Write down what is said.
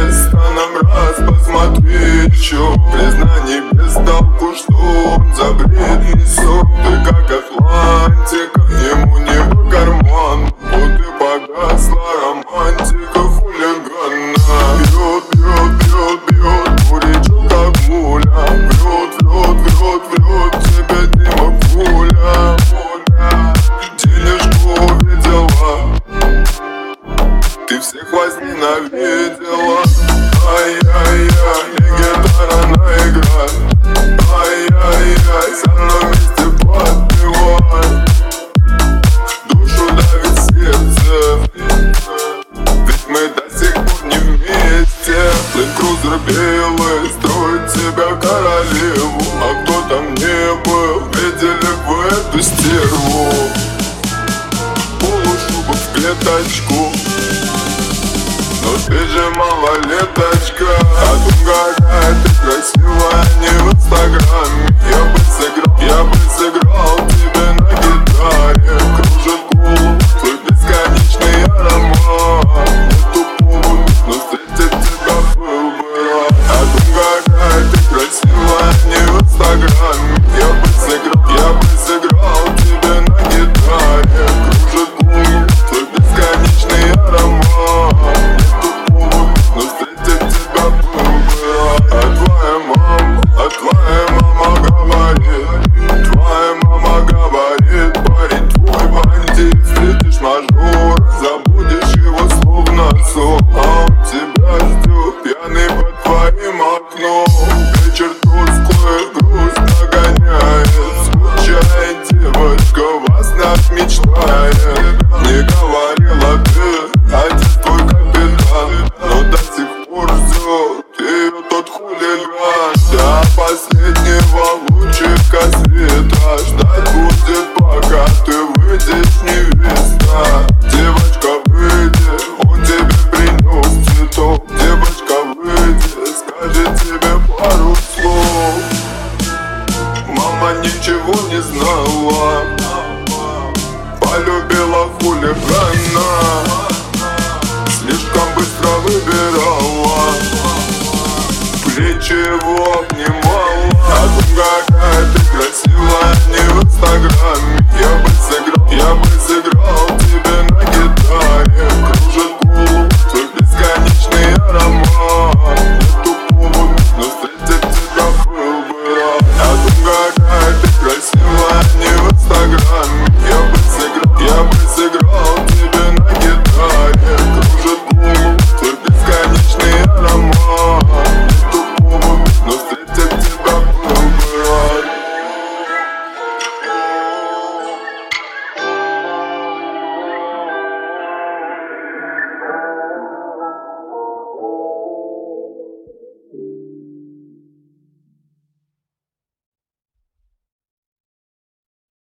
место, нам раз посмотри еще. Признаний без толку, что он за бред несет. Ты как Атлантика, ему не по карману. Вот и погасла романтика хулигана. Бьет, бьет, бьет, бьет, бурячок как муля. Врет, врет, врет, врет, тебя Дима пуля. Денежку увидела, ты всех возненавидела. Ай-яй-яй, и гитара наиграет. Ай-яй-яй, со мной вместе подпевай. Душу давит сердце, ведь мы до сих пор не вместе. Ленд-крузер белый строит себя королеву. А кто там не был, видели бы эту стерву. Полушубок в клеточку, но ты же малолеточка. А другая, ты красивая не в инстаграме. Я бы сыграл тебе на гитаре. Кружит голову твой бесконечный аромат. Нету повода, но встретить тебя был бы рад. А другая, ты красивая не в инстаграме. Я бы сыграл тебе на гитаре. Кружит голову твой бесконечный аромат. Но встретить тебя был бы рад. А твоя мама говорит, парень твой бандит. Встретишь мажора, забудешь его словно сон. А он тебя ждет, пьяный под твоим окном. Вечер тусклый, грусть нагоняет. Скучает девочка, во снах мечтает. Не говорила ты, отец твой капитан, но до сих пор ждет ее тот хулиган. До последнего лучика света ждать будет, пока ты выйдешь, невеста. Девочка, выйди, он тебе принес цветок. Девочка, выйди, скажет тебе пару слов. Мама ничего не знала, полюбила хулигана. Слишком быстро выбирала, плечи его обнимала. А другая, ты красивая не в инстаграме.